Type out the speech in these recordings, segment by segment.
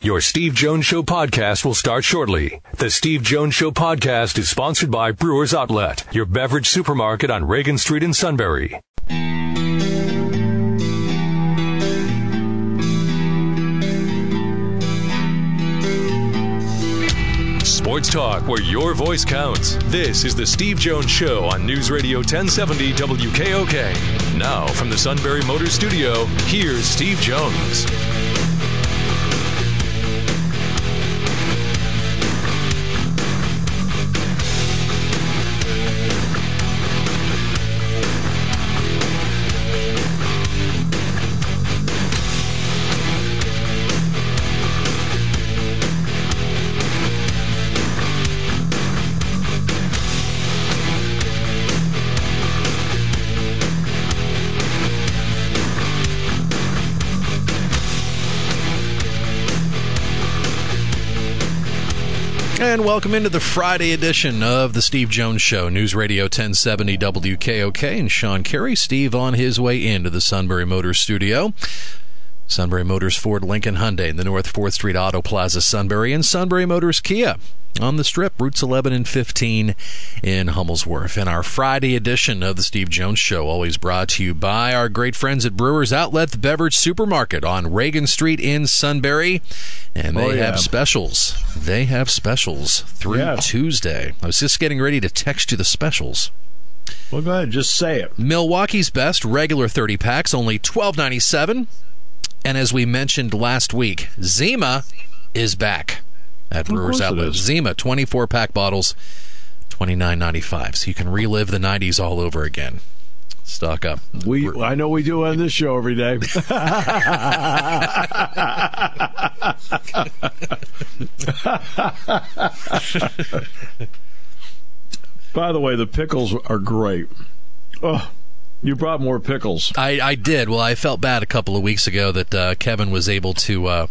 Your Steve Jones Show podcast will start shortly. The Steve Jones Show podcast is sponsored by Brewers Outlet, your beverage supermarket on Reagan Street in Sunbury. Sports talk where your voice counts. This is the Steve Jones Show on News Radio 1070 WKOK. Now from the Sunbury Motor Studio, here's Steve Jones. And welcome into the Friday edition of the Steve Jones Show, News Radio 1070 WKOK, and Sean Carey. Steve on his way into the Sunbury Motors Studio. Sunbury Motors Ford Lincoln Hyundai in the North 4th Street Auto Plaza, Sunbury, and Sunbury Motors Kia on the Strip, routes 11 and 15 in Hummel's And our Friday edition of the Steve Jones Show, always brought to you by our great friends at Brewers Outlet, the beverage supermarket on Reagan Street in Sunbury. And they have specials. They have specials through Tuesday. I was just getting ready to text you the specials. Well, go ahead. Just say it. Milwaukee's Best, regular 30 packs, only $12.97. And as we mentioned last week, Zima is back at Brewers Outlet. Zima, 24-pack bottles, $29.95. So you can relive the 90s all over again. Stock up. I know we do on this show every day. By the way, the pickles are great. Oh, you brought more pickles. I did. Well, I felt bad a couple of weeks ago that Kevin was able to...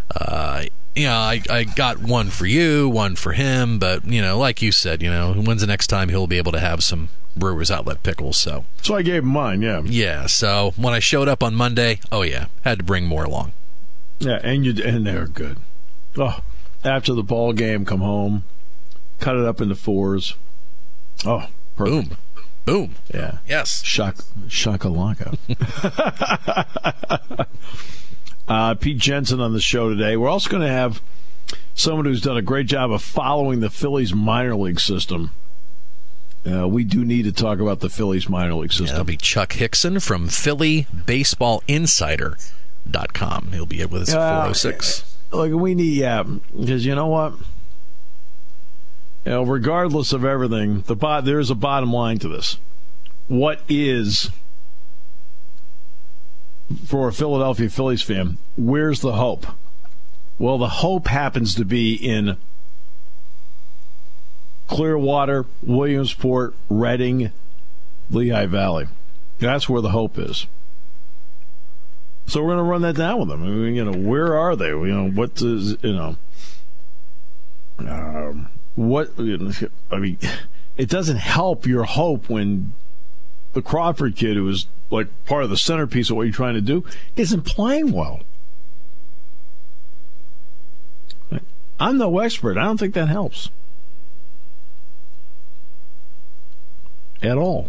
I got one for you, one for him, but, like you said, when's the next time he'll be able to have some Brewers Outlet pickles? So I gave him mine, yeah. Yeah, so when I showed up on Monday, had to bring more along. Yeah, and they're good. Oh, after the ball game, come home, cut it up into fours. Oh, perfect. Boom. Yeah. Yes. Shakalaka. Pete Jensen on the show today. We're also going to have someone who's done a great job of following the Phillies minor league system. We do need to talk about the Phillies minor league system. That'll be Chuck Hickson from PhillyBaseballInsider.com. He'll be with us at 4:06. Look, we need, because you know what? Regardless of everything, there's a bottom line to this. What is, for a Philadelphia Phillies fan, where's the hope? Well, the hope happens to be in Clearwater, Williamsport, Reading, Lehigh Valley. That's where the hope is. So we're going to run that down with them. I mean, where are they? What is, it doesn't help your hope when the Crawford kid, who is like part of the centerpiece of what you're trying to do, isn't playing well. I'm no expert. I don't think that helps at all.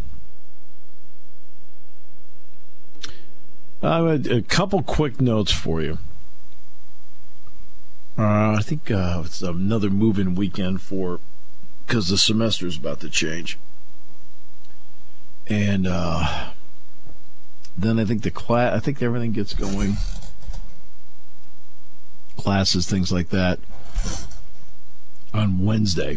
A couple quick notes for you. I think it's another move-in weekend because the semester is about to change. And then I think I think everything gets going. Classes, things like that, on Wednesday.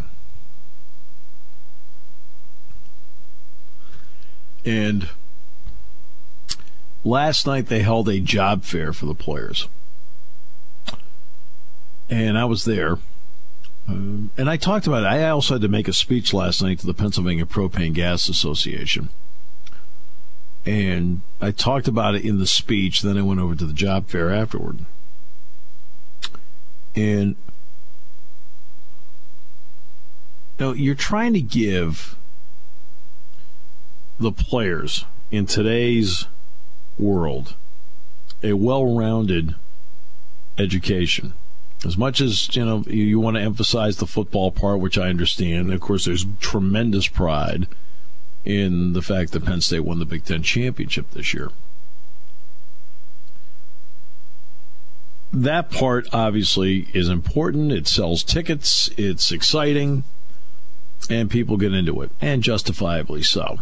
And last night they held a job fair for the players. And I was there. And I talked about it. I also had to make a speech last night to the Pennsylvania Propane Gas Association. And I talked about it in the speech. Then I went over to the job fair afterward. And you're trying to give the players in today's world a well-rounded education. As much as, you want to emphasize the football part, which I understand. Of course, there's tremendous pride in the fact that Penn State won the Big Ten championship this year. That part, obviously, is important. It sells tickets. It's exciting. And people get into it. And justifiably so.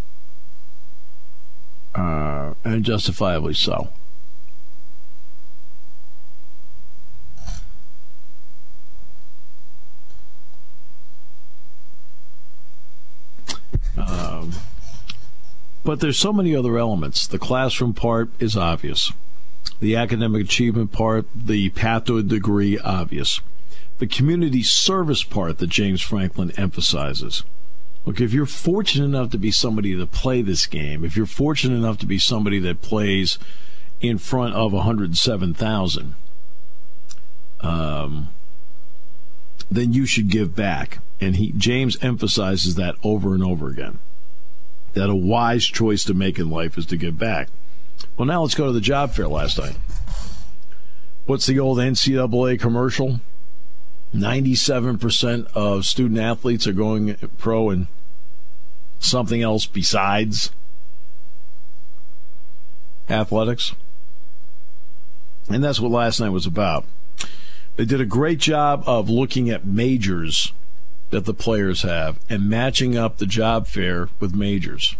But there's so many other elements. The classroom part is obvious. The academic achievement part, the path to a degree, obvious. The community service part that James Franklin emphasizes. Look, if you're fortunate enough to be somebody to play this game, if you're fortunate enough to be somebody that plays in front of 107,000, then you should give back. And James emphasizes that over and over again, that a wise choice to make in life is to give back. Well, now let's go to the job fair last night. What's the old NCAA commercial? 97% of student athletes are going pro in something else besides athletics. And that's what last night was about. They did a great job of looking at majors that the players have and matching up the job fair with majors.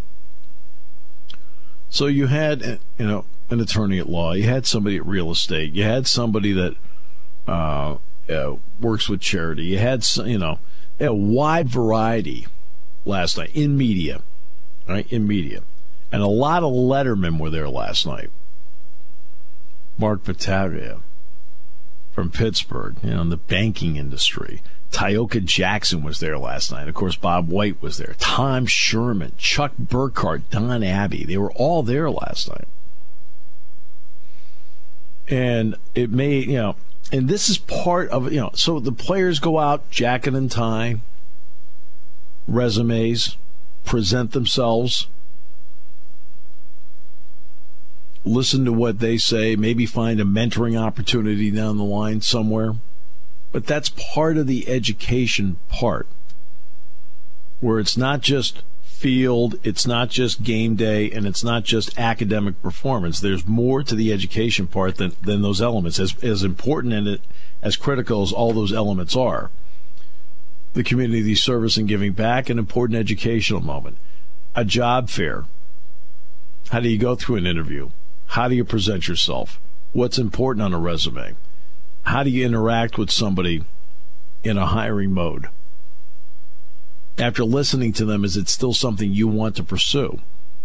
So you had, an attorney at law. You had somebody at real estate. You had somebody that works with charity. You had, a wide variety last night in media, right? In media. And a lot of lettermen were there last night. Mark Battaglia from Pittsburgh, in the banking industry. Tioka Jackson was there last night. Of course, Bob White was there. Tom Sherman, Chuck Burkhart, Don Abbey. They were all there last night. And it made, and this is part of, so the players go out, jacket and tie, resumes, present themselves, listen to what they say, maybe find a mentoring opportunity down the line somewhere. But that's part of the education part, where it's not just field, it's not just game day, and it's not just academic performance. There's more to the education part than those elements, as important and as critical as all those elements are. The community service and giving back, an important educational moment. A job fair. How do you go through an interview? How do you present yourself? What's important on a resume? How do you interact with somebody in a hiring mode? After listening to them, is it still something you want to pursue?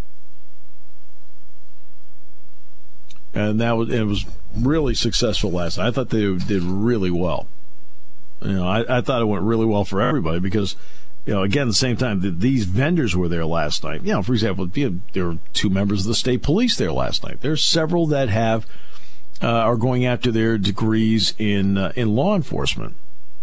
And it was really successful last night. I thought they did really well. I thought it went really well for everybody because, again, at the same time, these vendors were there last night. For example, there were 2 members of the state police there last night. There's several that are going after their degrees in law enforcement.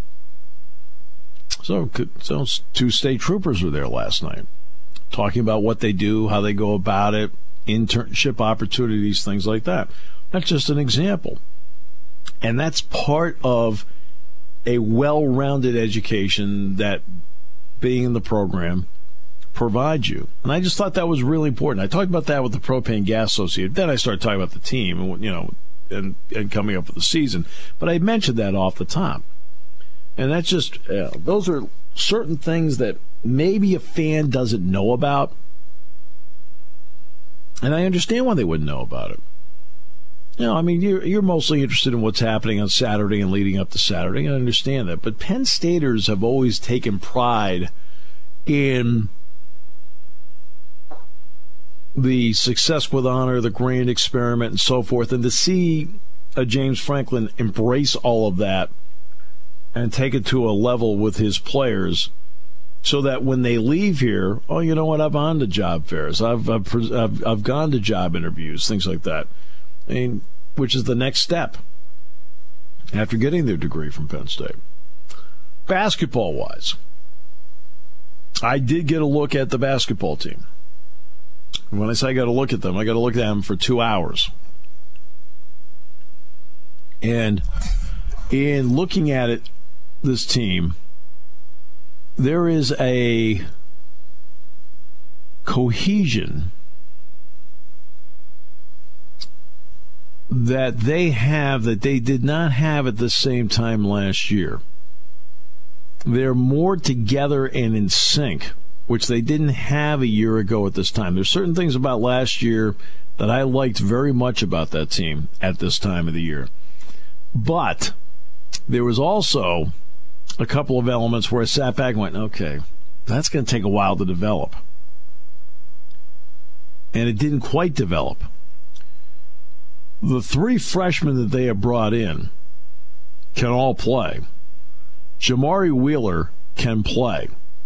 So 2 state troopers were there last night, talking about what they do, how they go about it, internship opportunities, things like that. That's just an example. And that's part of a well-rounded education that being in the program provides you. And I just thought that was really important. I talked about that with the Propane Gas Association. Then I started talking about the team and coming up with the season. But I mentioned that off the top. And that's just, those are certain things that maybe a fan doesn't know about. And I understand why they wouldn't know about it. You're mostly interested in what's happening on Saturday and leading up to Saturday. I understand that. But Penn Staters have always taken pride in the success with honor, the grand experiment, and so forth. And to see James Franklin embrace all of that and take it to a level with his players so that when they leave here, you know what, I've gone to job fairs, I've gone to job interviews, things like that. Which is the next step after getting their degree from Penn State. Basketball-wise, I did get a look at the basketball team. When I say I got to look at them, I got to look at them for 2 hours. And in looking at it, this team, there is a cohesion that they have that they did not have at the same time last year. They're more together and in sync, which they didn't have a year ago at this time. There's certain things about last year that I liked very much about that team at this time of the year. But there was also a couple of elements where I sat back and went, okay, that's going to take a while to develop. And it didn't quite develop. The three freshmen that they have brought in can all play. Jamari Wheeler can play.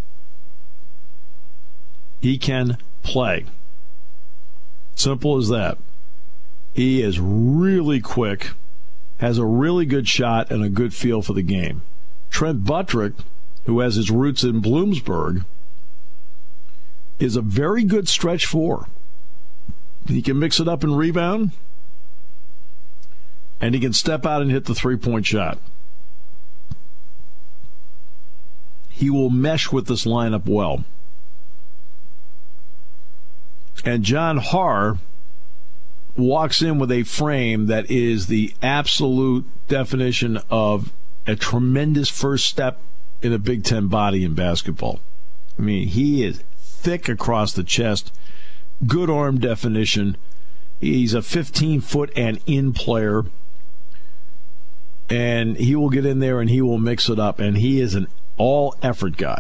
He can play. Simple as that. He is really quick, has a really good shot, and a good feel for the game. Trent Buttrick, who has his roots in Bloomsburg, is a very good stretch four. He can mix it up and rebound, and he can step out and hit the three-point shot. He will mesh with this lineup well. And John Harr walks in with a frame that is the absolute definition of a tremendous first step in a Big Ten body in basketball. I mean, he is thick across the chest, good arm definition. He's a 15-foot and in player. And he will get in there and he will mix it up. And he is an all-effort guy.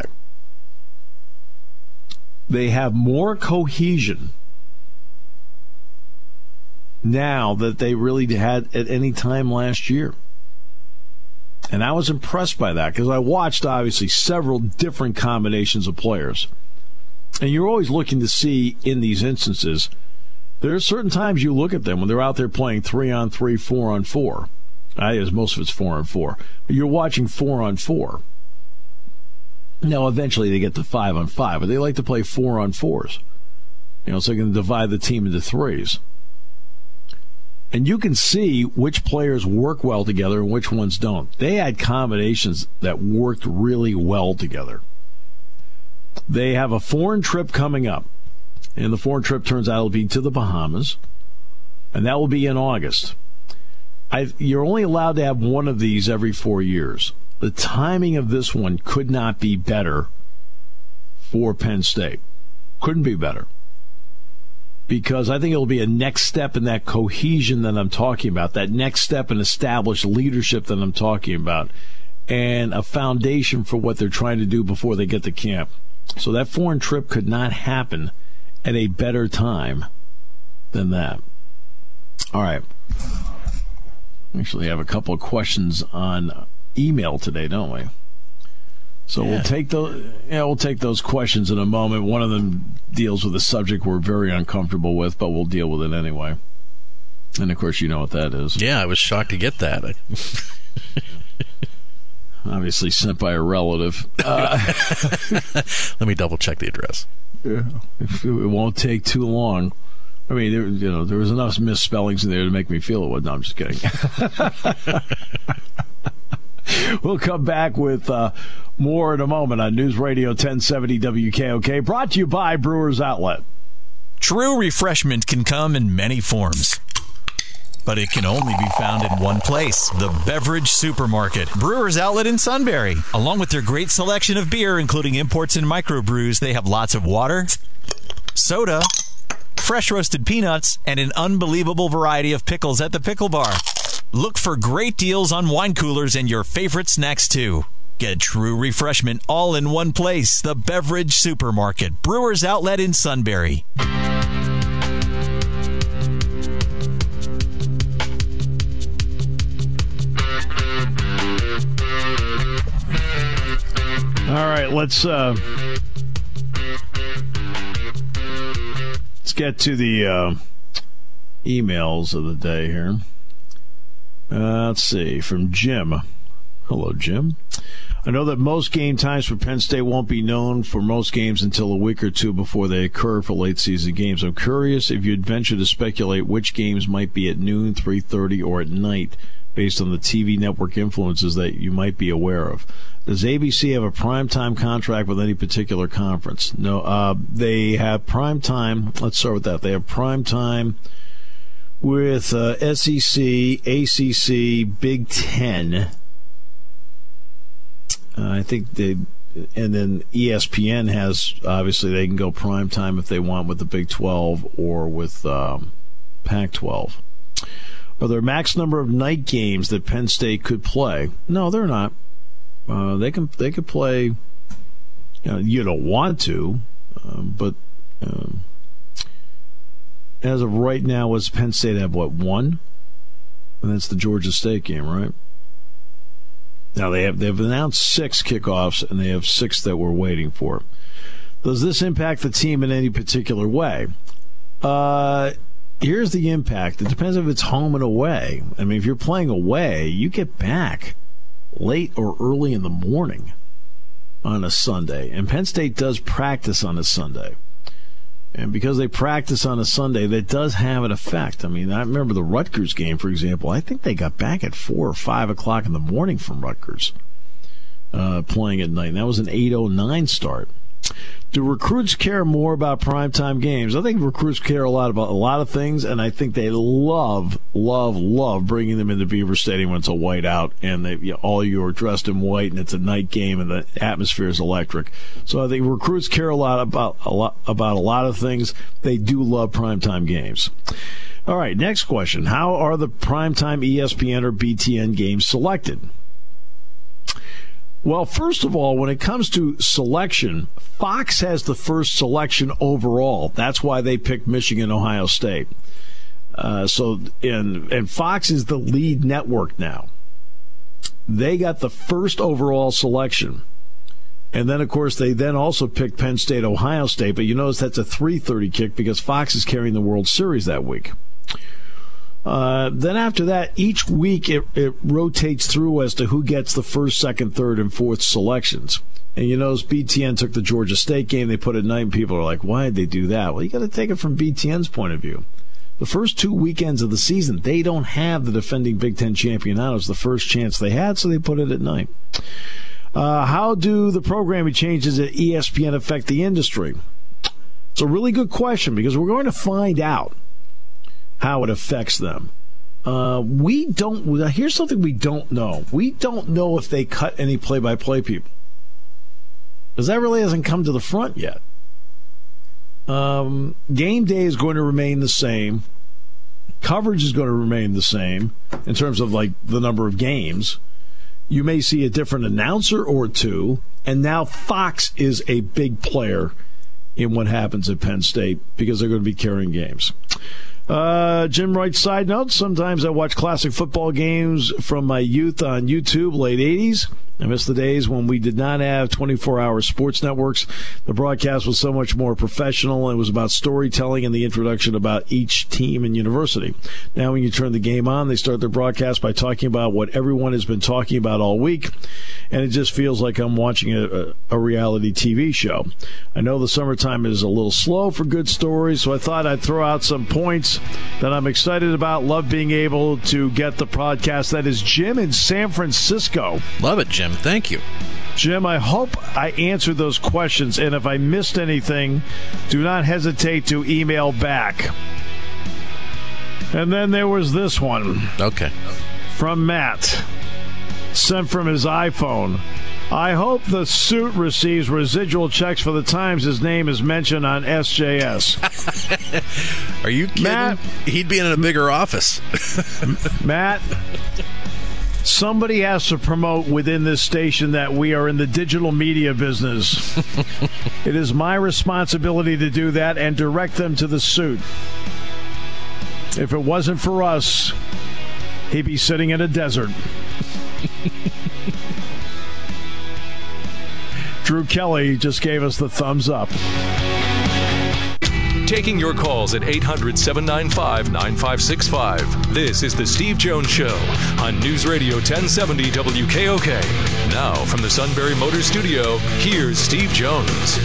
They have more cohesion now that they really had at any time last year. And I was impressed by that because I watched, obviously, several different combinations of players. And you're always looking to see, in these instances, there are certain times you look at them when they're out there playing 3-on-3, 4-on-4. As most of it's 4-on-4. But you're watching 4-on-4. Now, eventually they get to 5-on-5, but they like to play 4-on-4s. So they can divide the team into threes. And you can see which players work well together and which ones don't. They had combinations that worked really well together. They have a foreign trip coming up. And the foreign trip turns out to be to the Bahamas. And that will be in August. You're only allowed to have one of these every 4 years. The timing of this one could not be better for Penn State. Couldn't be better. Because I think it'll be a next step in that cohesion that I'm talking about, that next step in established leadership that I'm talking about, and a foundation for what they're trying to do before they get to camp. So that foreign trip could not happen at a better time than that. All right. Actually, have a couple of questions on email today, don't we? So we'll take those questions in a moment. One of them deals with a subject we're very uncomfortable with, but we'll deal with it anyway. And of course, you know what that is. Yeah, I was shocked to get that. Obviously sent by a relative. Let me double check the address. Yeah. It won't take too long. I mean, there was enough misspellings in there to make me feel it was. No, I'm just kidding. We'll come back with more in a moment on News Radio 1070 WKOK, brought to you by Brewers Outlet. True refreshment can come in many forms, but it can only be found in one place, the Beverage Supermarket. Brewers Outlet in Sunbury. Along with their great selection of beer, including imports and microbrews, they have lots of water, soda, fresh roasted peanuts, and an unbelievable variety of pickles at the pickle bar. Look for great deals on wine coolers and your favorite snacks, too. Get true refreshment all in one place, the Beverage Supermarket. Brewers Outlet in Sunbury. All right, let's get to the emails of the day here. Let's see, from Jim. Hello, Jim. I know that most game times for Penn State won't be known for most games until a week or two before they occur for late season games. I'm curious if you'd venture to speculate which games might be at noon, 3:30, or at night based on the TV network influences that you might be aware of. Does ABC have a primetime contract with any particular conference? No. They have primetime. Let's start with that. They have primetime with SEC, ACC, Big Ten. I think and then ESPN has, obviously, they can go primetime if they want with the Big 12 or with Pac-12. Are there a max number of night games that Penn State could play? No, they're not. They could play. You don't want to, but as of right now, was Penn State have one? And that's the Georgia State game, right? Now they've announced 6 kickoffs, and they have 6 that we're waiting for. Does this impact the team in any particular way? Here's the impact. It depends if it's home and away. I mean, if you're playing away, you get back late or early in the morning on a Sunday. And Penn State does practice on a Sunday. And because they practice on a Sunday, that does have an effect. I mean, I remember the Rutgers game, for example. I think they got back at 4 or 5 o'clock in the morning from Rutgers playing at night. And that was an 8:09 start. Do recruits care more about primetime games? I think recruits care a lot about a lot of things, and I think they love bringing them into Beaver Stadium when it's a whiteout, and all you are dressed in white, and it's a night game, and the atmosphere is electric. So I think recruits care about a lot of things. They do love primetime games. All right, next question. How are the primetime ESPN or BTN games selected? Well, first of all, when it comes to selection, Fox has the first selection overall. That's why they picked Michigan, Ohio State. And Fox is the lead network now. They got the first overall selection. And then, of course, they then also picked Penn State, Ohio State. But you notice that's a 3:30 kick because Fox is carrying the World Series that week. Then after that, each week it rotates through as to who gets the first, second, third, and fourth selections. And you notice BTN took the Georgia State game. They put it at night, and people are like, why did they do that? Well, you got to take it from BTN's point of view. The first 2 weekends of the season, they don't have the defending Big Ten champion out. It was the first chance they had, so they put it at night. How do the programming changes at ESPN affect the industry? It's a really good question because we're going to find out how it affects them. Here's something we don't know. We don't know if they cut any play-by-play people, because that really hasn't come to the front yet. Game day is going to remain the same. Coverage is going to remain the same in terms of like the number of games. You may see a different announcer or two, and now Fox is a big player in what happens at Penn State because they're going to be carrying games. Jim writes, side note, sometimes I watch classic football games from my youth on YouTube, late 80s. I miss the days when we did not have 24-hour sports networks. The broadcast was so much more professional. It was about storytelling and the introduction about each team and university. Now when you turn the game on, they start their broadcast by talking about what everyone has been talking about all week, and it just feels like I'm watching a reality TV show. I know the summertime is a little slow for good stories, so I thought I'd throw out some points that I'm excited about. Love being able to get the podcast. That is Jim in San Francisco. Love it, Jim. Thank you. Jim, I hope I answered those questions, and if I missed anything, do not hesitate to email back. And then there was this one. Okay. From Matt, sent from his iPhone. I hope the suit receives residual checks for the times his name is mentioned on SJS. Are you kidding? Matt, he'd be in a bigger office. Matt, somebody has to promote within this station that we are in the digital media business. It is my responsibility to do that and direct them to the suit. If it wasn't for us, he'd be sitting in a desert. Drew Kelly just gave us the thumbs up. Taking your calls at 800-795-9565. This is the Steve Jones Show on News Radio 1070 WKOK. Now from the Sunbury Motor Studio, here's Steve Jones.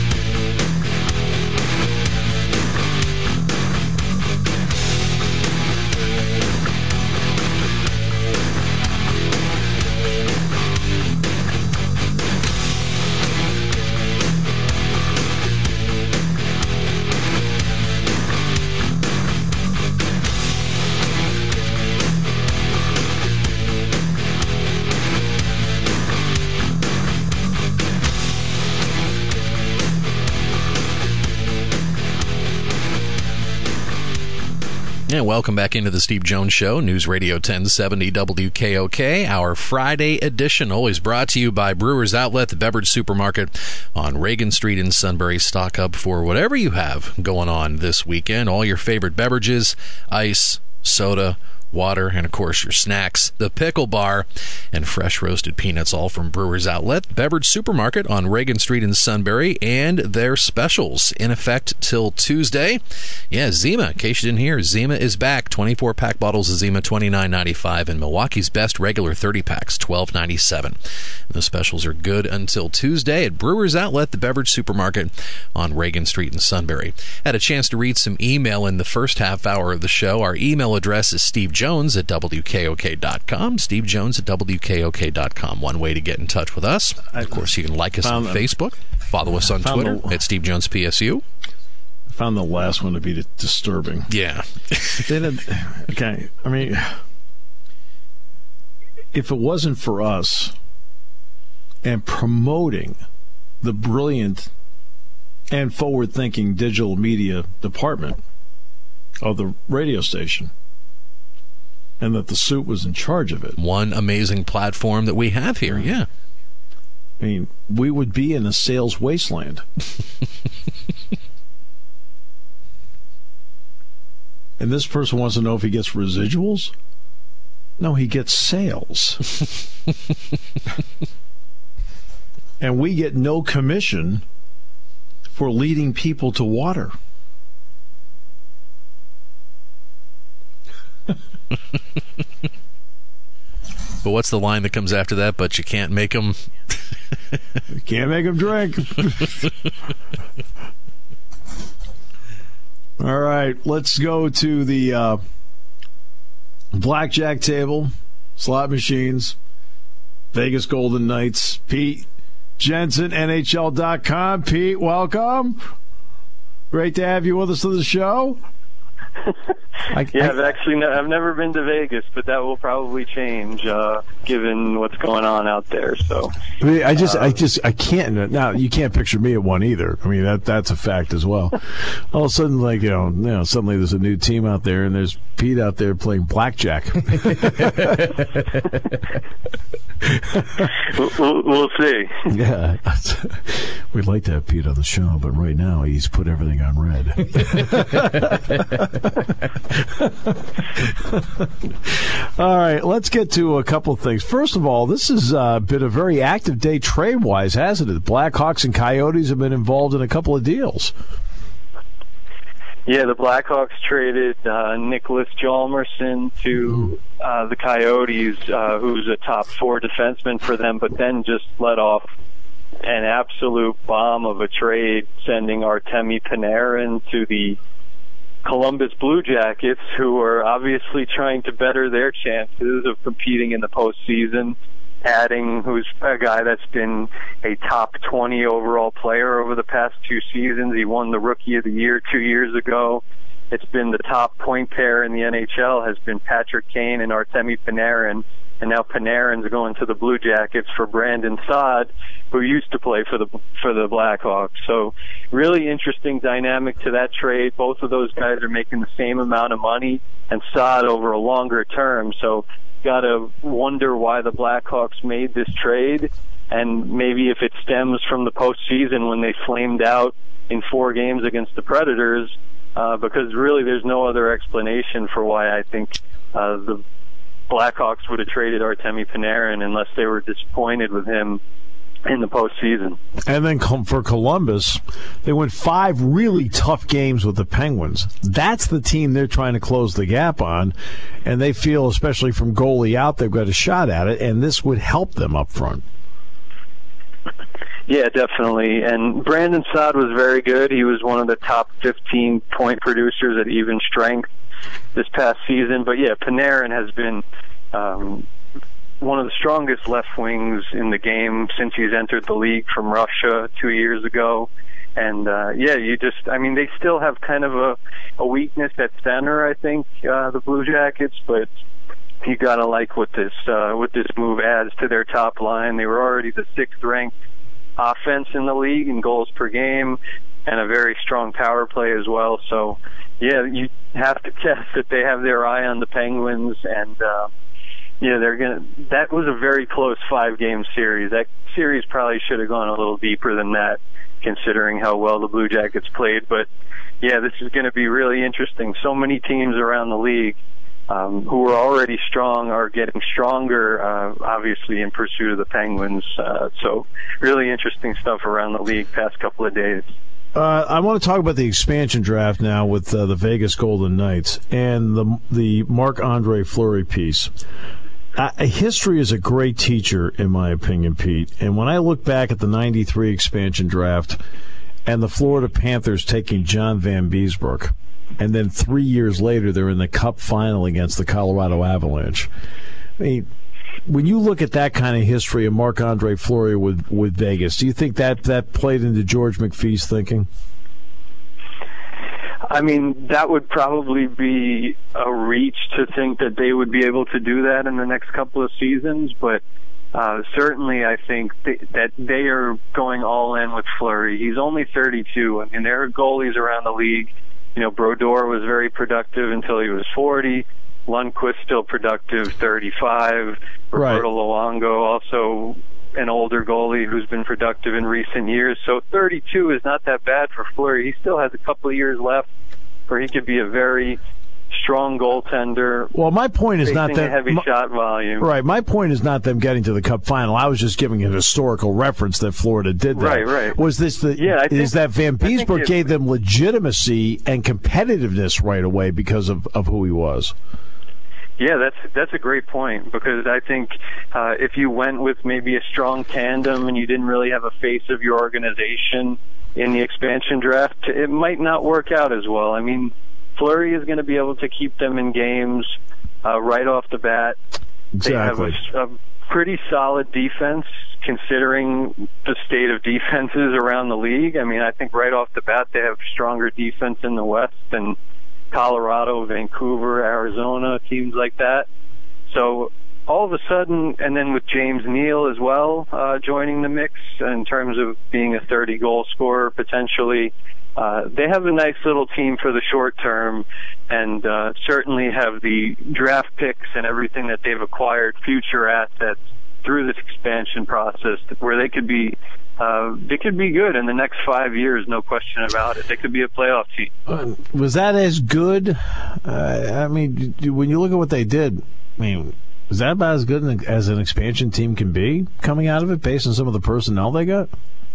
And welcome back into the Steve Jones Show, News Radio 1070 WKOK. Our Friday edition, always brought to you by Brewers Outlet, the beverage supermarket on Reagan Street in Sunbury. Stock up for whatever you have going on this weekend. All your favorite beverages, ice, soda, water, and of course your snacks, the pickle bar, and fresh roasted peanuts, all from Brewers Outlet, beverage supermarket on Reagan Street in Sunbury, and their specials in effect till Tuesday. Yeah, Zima, in case you didn't hear, Zima is back. 24-pack bottles of Zima, $29.95, and Milwaukee's Best regular 30-packs, $12.97. The specials are good until Tuesday at Brewers Outlet, the beverage supermarket on Reagan Street in Sunbury. Had a chance to read some email in the first half hour of the show. Our email address is stevejones@wkok.com. stevejones@wkok.com. One way to get in touch with us. Of course, you can like us on Facebook. Follow us on Twitter at Steve Jones PSU. I found the last one to be disturbing. Yeah. Okay. I mean, if it wasn't for us and promoting the brilliant and forward-thinking digital media department of the radio station, and that the suit was in charge of it. One amazing platform that we have here, yeah. I mean, we would be in a sales wasteland. And this person wants to know if he gets residuals? No, he gets sales. And we get no commission for leading people to water. But what's the line that comes after that? But you can't make them... You can't make them drink. All right, let's go to the blackjack table, slot machines, Vegas Golden Knights. Pete Jensen, NHL.com. Pete, welcome. Great to have you with us on the show. I've never been to Vegas, but that will probably change given what's going on out there. So I can't. Now you can't picture me at one either. I mean that's a fact as well. All of a sudden, suddenly there's a new team out there, and there's Pete out there playing blackjack. We'll see. Yeah, we'd like to have Pete on the show, but right now he's put everything on red. All right, let's get to a couple of things. First of all, this has been a very active day trade-wise, hasn't it? Blackhawks and Coyotes have been involved in a couple of deals. Yeah, the Blackhawks traded Nicholas Hjalmarsson to the Coyotes, who's a top 4 defenseman for them, but then just let off an absolute bomb of a trade, sending Artemi Panarin to the Columbus Blue Jackets, who are obviously trying to better their chances of competing in the postseason. Adding who's a guy that's been a top 20 overall player over the past 2 seasons. He won the Rookie of the Year 2 years ago. It's been the top point pair in the NHL has been Patrick Kane and Artemi Panarin. And now Panarin's going to the Blue Jackets for Brandon Saad, who used to play for the Blackhawks. So really interesting dynamic to that trade. Both of those guys are making the same amount of money, and Saad over a longer term. So got to wonder why the Blackhawks made this trade, and maybe if it stems from the postseason when they flamed out in 4 games against the Predators, because really there's no other explanation for why I think the Blackhawks would have traded Artemi Panarin unless they were disappointed with him in the postseason. And then for Columbus, they went 5 really tough games with the Penguins. That's the team they're trying to close the gap on, and they feel, especially from goalie out, they've got a shot at it, and this would help them up front. Yeah, definitely. And Brandon Saad was very good. He was one of the top 15 point producers at even strength this past season. But yeah, Panarin has been one of the strongest left wings in the game since he's entered the league from Russia 2 years ago. And they still have kind of a weakness at center, I think, the Blue Jackets, but you gotta like what this move adds to their top line. They were already the 6th ranked offense in the league in goals per game, and a very strong power play as well. So yeah, have to test that they have their eye on the Penguins, and that was a very close 5-game series. That series probably should have gone a little deeper than that, considering how well the Blue Jackets played. But yeah, this is going to be really interesting. So many teams around the league who are already strong are getting stronger, obviously in pursuit of the Penguins. So really interesting stuff around the league past couple of days. I want to talk about the expansion draft now with the Vegas Golden Knights and the Marc-Andre Fleury piece. History is a great teacher, in my opinion, Pete. And when I look back at the 93 expansion draft and the Florida Panthers taking John Van Beesbrook, and then 3 years later they're in the Cup final against the Colorado Avalanche. I mean, when you look at that kind of history of Marc-Andre Fleury with Vegas, do you think that played into George McPhee's thinking? I mean, that would probably be a reach to think that they would be able to do that in the next couple of seasons, but certainly I think that they are going all in with Fleury. He's only 32. I mean, there are goalies around the league. Brodeur was very productive until he was 40. Lundqvist still productive, 35. Roberto Luongo, also an older goalie who's been productive in recent years. So 32 is not that bad for Fleury. He still has a couple of years left where he could be a very strong goaltender. Well, my point is not that heavy shot volume. Right. My point is not them getting to the Cup final. I was just giving a historical reference that Florida did that. Right. Was this is that Van Beesbrook gave them legitimacy and competitiveness right away because of who he was? Yeah, that's a great point, because I think if you went with maybe a strong tandem and you didn't really have a face of your organization in the expansion draft, it might not work out as well. I mean, Fleury is going to be able to keep them in games right off the bat. Exactly. They have a pretty solid defense, considering the state of defenses around the league. I mean, I think right off the bat they have stronger defense in the West than Colorado, Vancouver, Arizona, teams like that. So all of a sudden, and then with James Neal as well joining the mix in terms of being a 30-goal scorer potentially, they have a nice little team for the short term, and certainly have the draft picks and everything that they've acquired, future assets through this expansion process, where they could be good in the next 5 years, no question about it. They could be a playoff team. Was that as good? I mean, when you look at what they did, I mean, was that about as good as an expansion team can be coming out of it, based on some of the personnel they got?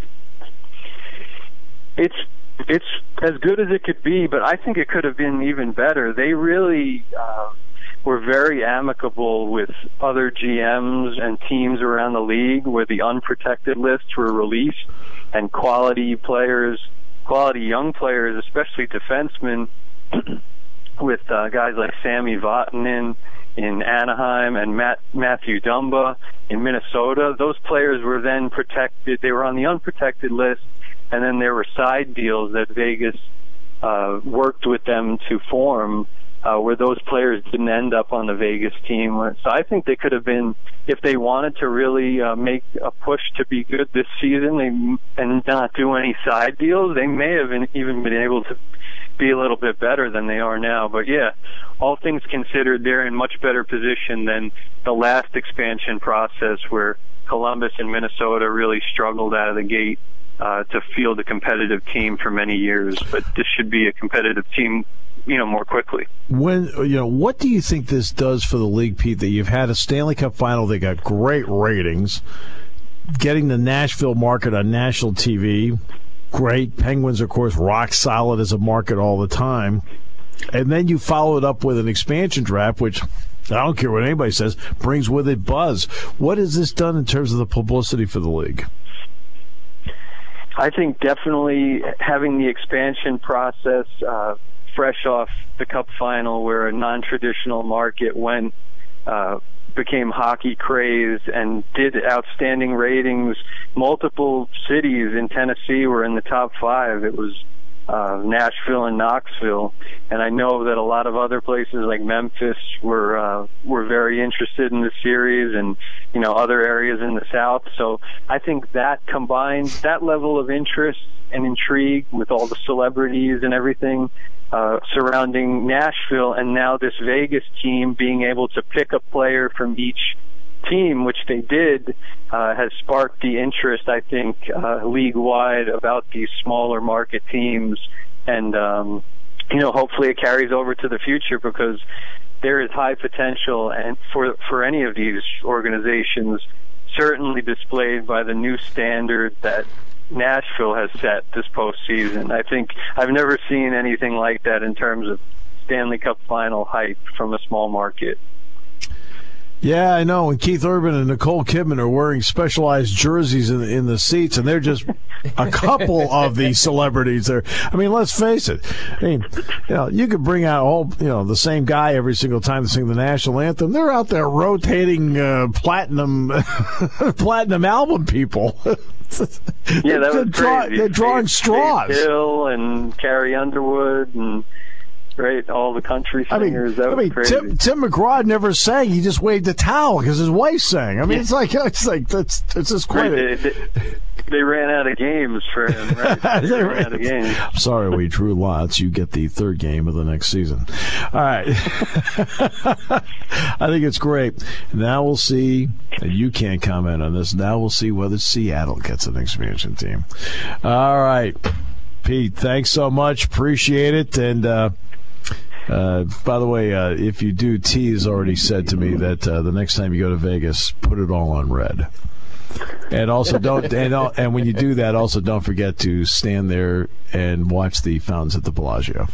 It's as good as it could be, but I think it could have been even better. They really were very amicable with other GMs and teams around the league, where the unprotected lists were released, and quality young players, especially defensemen, with guys like Sami Vatanen in Anaheim and Matthew Dumba in Minnesota. Those players were then protected. They were on the unprotected list, and then there were side deals that Vegas worked with them to form, where those players didn't end up on the Vegas team. So I think they could have been, if they wanted to really make a push to be good this season and not do any side deals, they may have even been able to be a little bit better than they are now. But yeah, all things considered, they're in much better position than the last expansion process, where Columbus and Minnesota really struggled out of the gate to field a competitive team for many years. But this should be a competitive team, more quickly. What do you think this does for the league, Pete, that you've had a Stanley Cup final, they got great ratings, getting the Nashville market on national TV, great. Penguins, of course, rock solid as a market all the time. And then you follow it up with an expansion draft, which, I don't care what anybody says, brings with it buzz. What has this done in terms of the publicity for the league? I think definitely having the expansion process fresh off the Cup final, where a non-traditional market became hockey crazed and did outstanding ratings. Multiple cities in Tennessee were in the top 5. It was Nashville and Knoxville, and I know that a lot of other places like Memphis were very interested in the series, and other areas in the South. So I think that combined, that level of interest and intrigue with all the celebrities and everything, surrounding Nashville, and now this Vegas team being able to pick a player from each team, which they did, has sparked the interest, I think, league-wide about these smaller market teams. And, hopefully it carries over to the future, because there is high potential and for any of these organizations, certainly displayed by the new standard that Nashville has set this postseason. I think I've never seen anything like that in terms of Stanley Cup final hype from a small market. Yeah, I know. And Keith Urban and Nicole Kidman are wearing specialized jerseys in the seats, and they're just a couple of these celebrities there. I mean, let's face it. I mean, you could bring out the same guy every single time to sing the national anthem. They're out there rotating platinum album people. Yeah, that was crazy. They're drawing straws. Dave Hill and Carrie Underwood and. Right, all the country singers. That was crazy. Tim McGraw never sang; he just waved a towel because his wife sang. I mean, it's just quite. Right, they ran out of games for him. Right? They ran out of games. I'm sorry, we drew lots. You get the third game of the next season. All right. I think it's great. Now we'll see. And you can't comment on this. Now we'll see whether Seattle gets an expansion team. All right, Pete. Thanks so much. Appreciate it. And. By the way, if you do, T has already said to me that the next time you go to Vegas, put it all on red. And also and when you do that, also don't forget to stand there and watch the fountains at the Bellagio.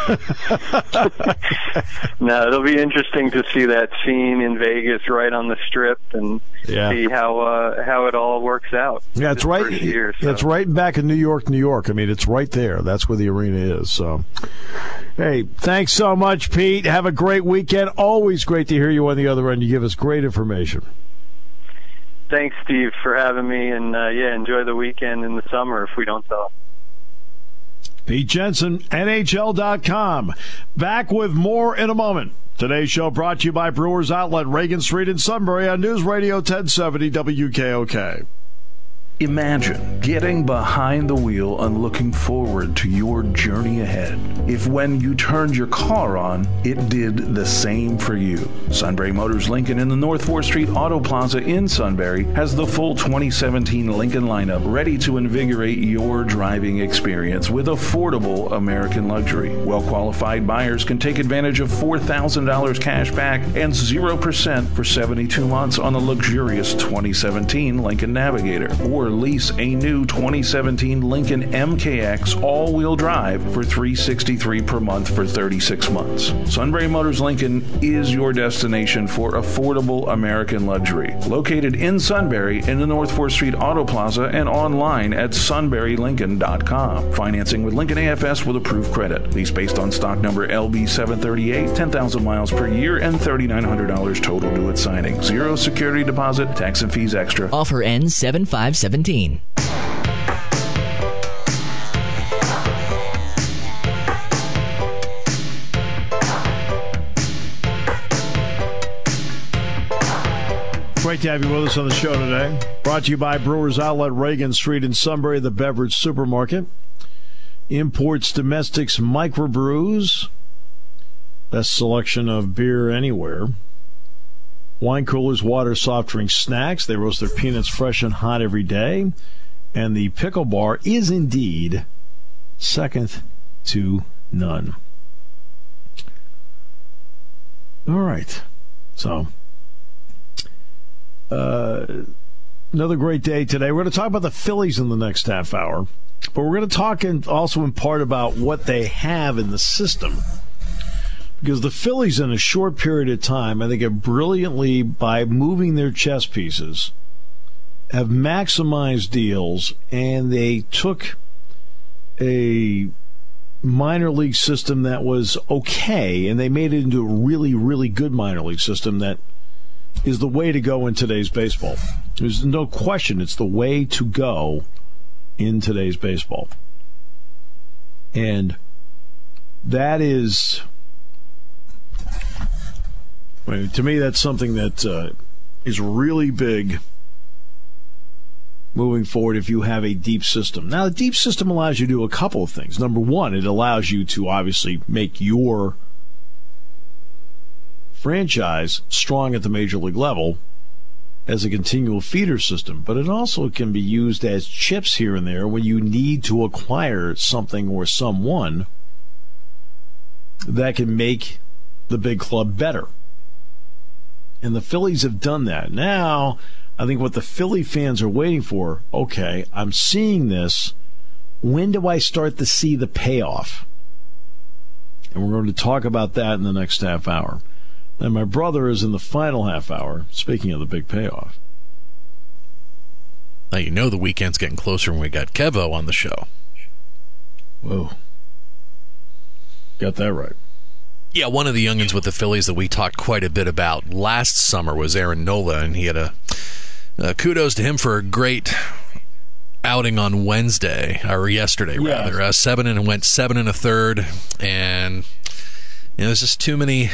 No, it'll be interesting to see that scene in Vegas right on the Strip and see how it all works out. Yeah, it's right. It's right back in New York, New York. I mean, it's right there. That's where the arena is. So, hey, thanks so much, Pete. Have a great weekend. Always great to hear you on the other end. You give us great information. Thanks, Steve, for having me, and enjoy the weekend in the summer if we don't talk. Pete Jensen, NHL.com. Back with more in a moment. Today's show brought to you by Brewers Outlet, Reagan Street in Sunbury on News Radio 1070 WKOK. Imagine getting behind the wheel and looking forward to your journey ahead. If when you turned your car on, it did the same for you. Sunbury Motors Lincoln in the North 4th Street Auto Plaza in Sunbury has the full 2017 Lincoln lineup ready to invigorate your driving experience with affordable American luxury. Well-qualified buyers can take advantage of $4,000 cash back and 0% for 72 months on the luxurious 2017 Lincoln Navigator, or lease a new 2017 Lincoln MKX all-wheel drive for $363 per month for 36 months. Sunbury Motors Lincoln is your destination for affordable American luxury. Located in Sunbury in the North 4th Street Auto Plaza and online at sunburylincoln.com. Financing with Lincoln AFS with approved credit. Lease based on stock number LB738, 10,000 miles per year and $3,900 total due at signing. Zero security deposit, tax and fees extra. Offer ends 7/5/17. Great to have you with us on the show today. Brought to you by Brewers Outlet, Reagan Street in Sunbury, the beverage supermarket. Imports, domestics, microbrews. Best selection of beer anywhere. Wine coolers, water, soft drinks, snacks. They roast their peanuts fresh and hot every day. And the pickle bar is indeed second to none. All right. So, another great day today. We're going to talk about the Phillies in the next half hour. But we're going to talk also in part about what they have in the system. Because the Phillies, in a short period of time, I think have brilliantly, by moving their chess pieces, have maximized deals, and they took a minor league system that was okay, and they made it into a really, really good minor league system that is the way to go in today's baseball. There's no question it's the way to go in today's baseball. And that is... to me, that's something that is really big moving forward if you have a deep system. Now, the deep system allows you to do a couple of things. Number one, it allows you to obviously make your franchise strong at the major league level as a continual feeder system, but it also can be used as chips here and there when you need to acquire something or someone that can make the big club better. And the Phillies have done that. Now, I think what the Philly fans are waiting for, okay, I'm seeing this. When do I start to see the payoff? And we're going to talk about that in the next half hour. And my brother is in the final half hour, speaking of the big payoff. Now, you know the weekend's getting closer when we got Kevo on the show. Whoa. Got that right. Yeah, one of the youngins with the Phillies that we talked quite a bit about last summer was Aaron Nola, and he had a kudos to him for a great outing on Wednesday, or yesterday, rather. Yes. 7 1/3, and there's just too many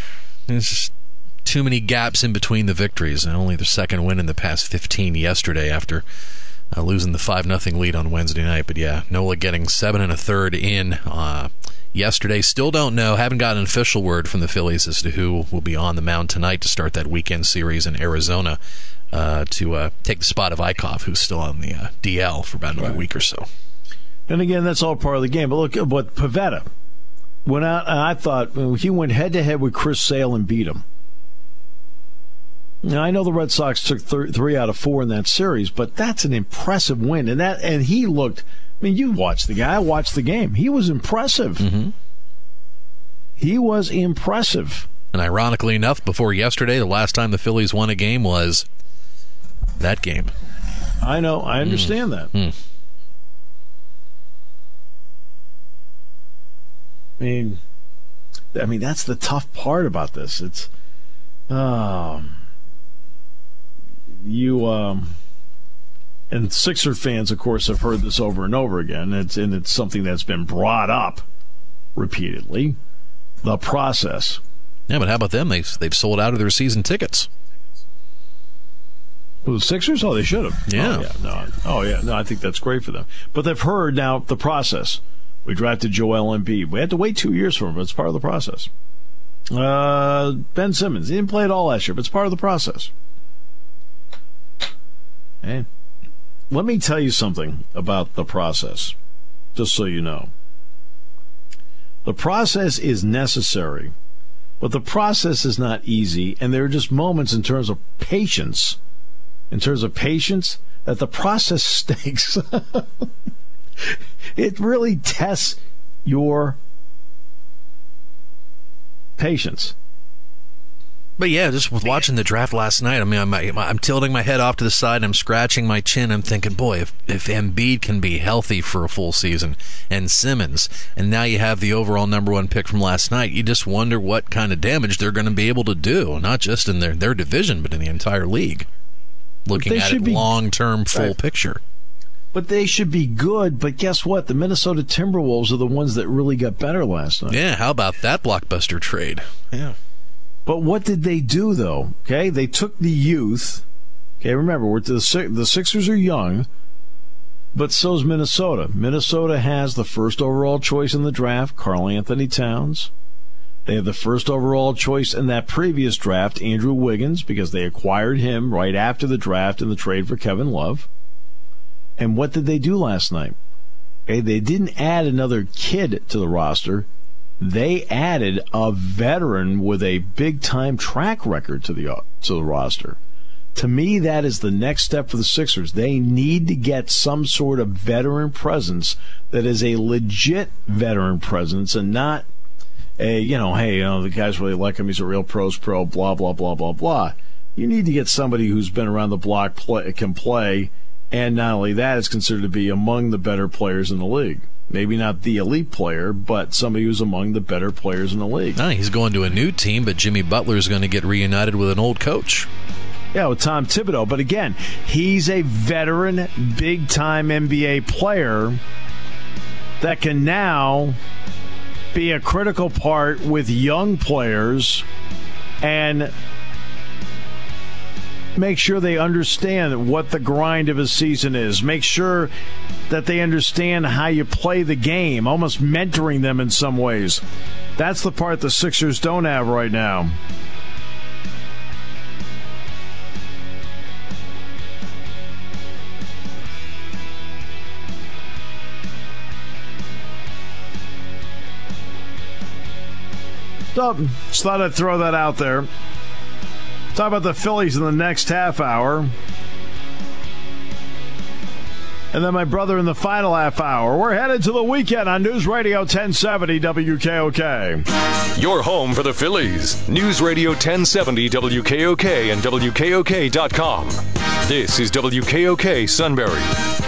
gaps in between the victories, and only the second win in the past 15 yesterday after losing the 5-0 lead on Wednesday night. But yeah, Nola getting 7 1/3 in yesterday. Still don't know, haven't gotten an official word from the Phillies as to who will be on the mound tonight to start that weekend series in Arizona to take the spot of Eichhoff, who's still on the DL for about another week or so. And again, that's all part of the game. But look, what Pivetta went out, and I thought he went head-to-head with Chris Sale and beat him. Now, I know the Red Sox took 3 out of 4 in that series, but that's an impressive win. And he looked, I mean, you watched the guy. I watched the game. He was impressive. Mm-hmm. He was impressive. And ironically enough, before yesterday, the last time the Phillies won a game was that game. I know. I understand that. I mean, that's the tough part about this. It's, and Sixer fans, of course, have heard this over and over again. It's something that's been brought up repeatedly. The process. Yeah, but how about them? They've sold out of their season tickets. Well, the Sixers? Oh, they should have. Yeah. No, I think that's great for them. But they've heard now the process. We drafted Joel Embiid. We had to wait 2 years for him, but it's part of the process. Ben Simmons, he didn't play at all last year, but it's part of the process. And let me tell you something about the process, just so you know. The process is necessary, but the process is not easy, and there are just moments in terms of patience, that the process stinks. It really tests your patience. But yeah, just with watching the draft last night, I mean, I'm tilting my head off to the side and I'm scratching my chin. I'm thinking, boy, if Embiid can be healthy for a full season, and Simmons, and now you have the overall number 1 pick from last night, you just wonder what kind of damage they're going to be able to do, not just in their division, but in the entire league. Looking at it long-term, full picture. But they should be good, but guess what? The Minnesota Timberwolves are the ones that really got better last night. Yeah, how about that blockbuster trade? Yeah. But what did they do, though? Okay, they took the youth. Okay, remember, the Sixers are young, but so's Minnesota. Minnesota has the first overall choice in the draft, Karl Anthony Towns. They have the first overall choice in that previous draft, Andrew Wiggins, because they acquired him right after the draft in the trade for Kevin Love. And what did they do last night? Okay, they didn't add another kid to the roster. They added a veteran with a big-time track record to the roster. To me, that is the next step for the Sixers. They need to get some sort of veteran presence that is a legit veteran presence and not the guys really like him, he's a real pro, blah, blah, blah, blah, blah. You need to get somebody who's been around the block, can play, and not only that, is considered to be among the better players in the league. Maybe not the elite player, but somebody who's among the better players in the league. No, he's going to a new team, but Jimmy Butler is going to get reunited with an old coach. Yeah, with Tom Thibodeau. But again, he's a veteran, big-time NBA player that can now be a critical part with young players and make sure they understand what the grind of a season is. Make sure that they understand how you play the game, almost mentoring them in some ways. That's the part the Sixers don't have right now. So, just thought I'd throw that out there. Talk about the Phillies in the next half hour. And then my brother in the final half hour. We're headed to the weekend on News Radio 1070 WKOK. Your home for the Phillies. News Radio 1070 WKOK and WKOK.com. This is WKOK Sunbury.